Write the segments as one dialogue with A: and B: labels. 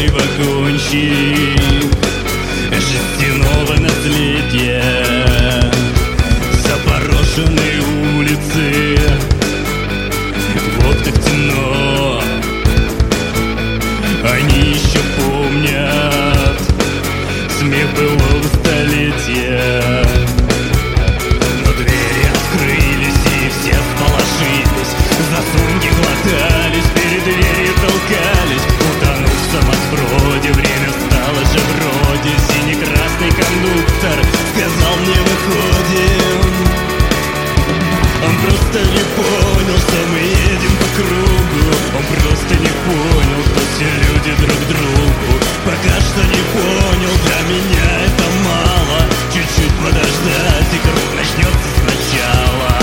A: старый вагончик жестяного наследия, заброшенные улицы, в окнах темно. Они еще помнят смех былого столетия. Но двери открылись, и все сполошились, за сумки хватались, перед дверью толкались. Утонув в самосброде, время стало же вроде. Синий-красный кондуктор сказал мне: выходим. Он просто не понял, что мы едем по кругу. Он просто не понял, что все люди друг другу. Пока что не понял, для меня это мало. Чуть-чуть подождать, и круг начнется сначала.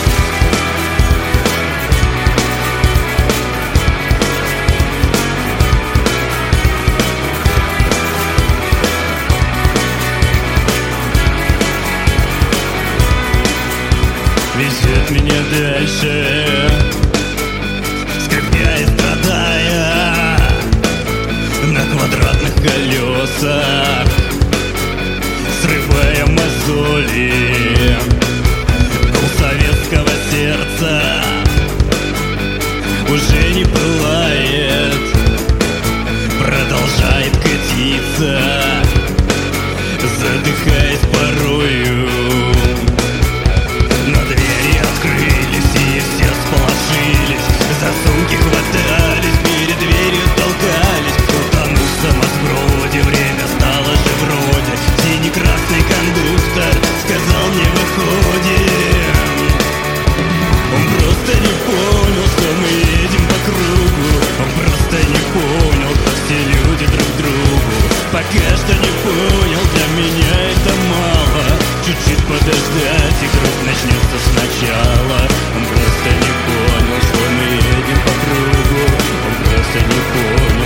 A: Везет меня дальше, скрипя и страдая на квадратных колесах, срывая мозоли гул советского сердца. Уже не пылает, продолжает катиться, задыхаясь порою. Но двери открылись, и все сполошились, за сумки хватались, перед дверью толкались. Утонув в самосброде, время стало же вроде. Синий-красный кондуктор сказал мне: выходим. Он просто не понял, что мы едем по кругу. Он просто не понял, что все люди друг другу. Пока что не понял, для меня это мало. Чуть-чуть подождать, и круг начнется сначала. Он просто не понял, что мы едем по кругу. Он просто не понял.